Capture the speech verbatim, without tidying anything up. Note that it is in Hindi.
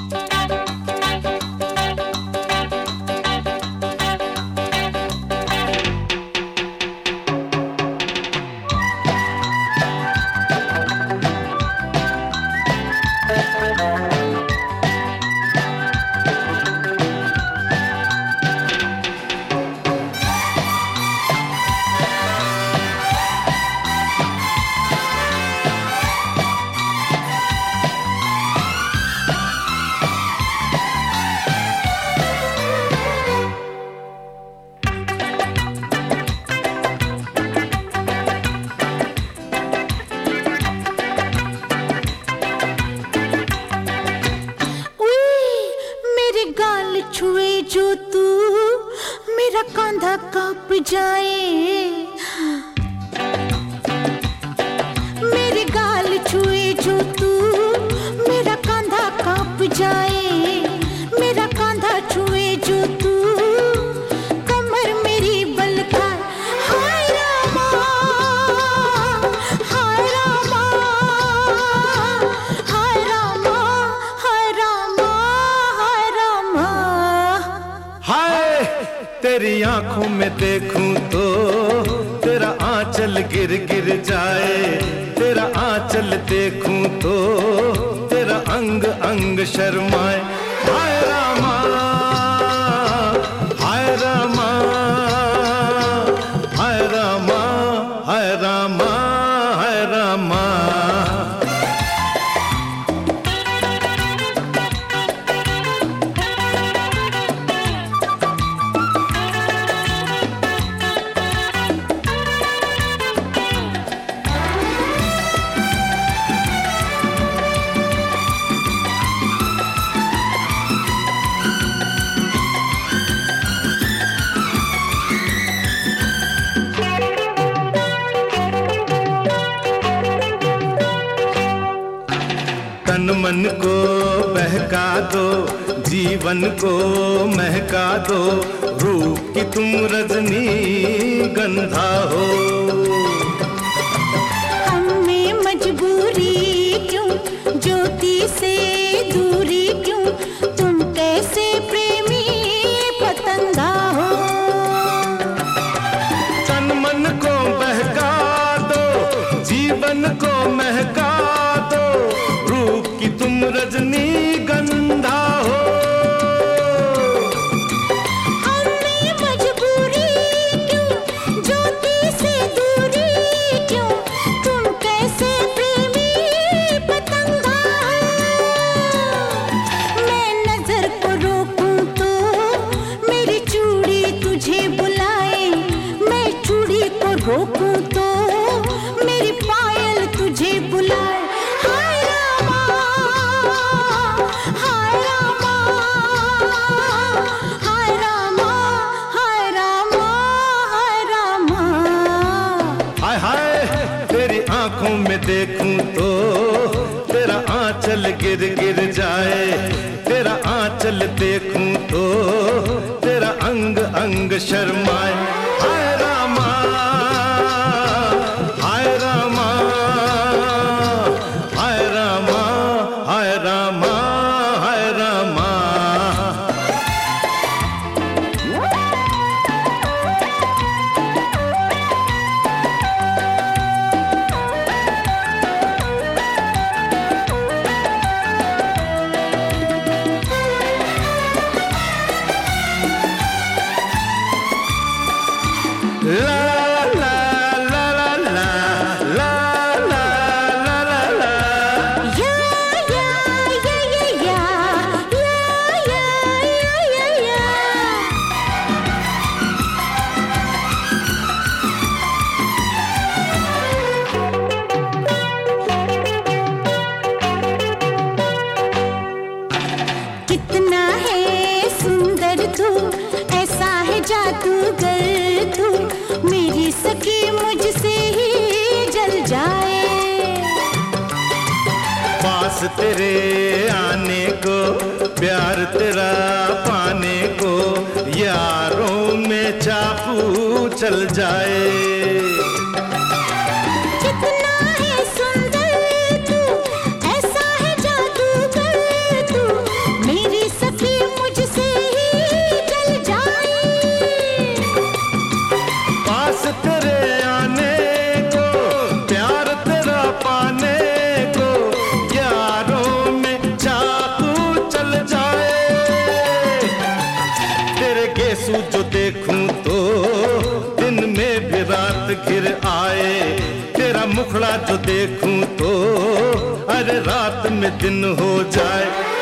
छुए जो तू मेरा कांधा कांप जाए, मेरे गाल छुए जो तू मेरा कांधा कांप जाए, मेरा कांधा छुए जो तू कमर मेरी बल खाए। हाय रामा हाय रामा हाय रामा हाय रामा हाय रामा। हाय तेरी आंखों में देखूं तो तेरा आंचल गिर गिर जाए, तेरा आंचल देखूं तो तेरा अंग अंग शर्माए। हाय रामा हाय रामा हाय रामा हाय रामा हाय रामा। तन मन को बहका दो, जीवन को महका दो, रूप की तुम रजनी गंधा हो। हमें मजबूरी क्यों, ज्योति से दूरी क्यों, तुम कैसे प्रेमी पतंगा हो। तन मन को बहका दो, जीवन को महका दो, रूप की तुम रजनी गंधा हो। हमें मजबूरी क्यों, ज्योति से दूरी क्यों, तुम कैसे प्रेमी पतंगा हो। मैं नजर को रोकूं तो मेरी चूड़ी तुझे बुलाए, मैं चूड़ी को रोकूं तो मेरी पायल तुझे बुलाए। हाय रामा हाय रामा हाय रामा हाय रामा हाय रामा। हाय हाय तेरी आंखों में देखूं तो तेरा आंचल गिर गिर जाए, तेरा आंचल देखूं तो तेरा अंग अंग शर्माए। हाय रामा हाय रामा हाय रामा हाय रामा हाय Rama. La la la la la la la la la la। या या या या या या या या या। कितना है सुंदर तू, ऐसा है जादूगर तू, मेरी सखी मुझसे ही जल जाए। पास तेरे आने को, प्यार तेरा पाने को, यारों में चाकू चल जाए। कितना है सुंदर तू, ऐसा है जादूगर तू, जो देखूं तो अरे रात में दिन हो जाए।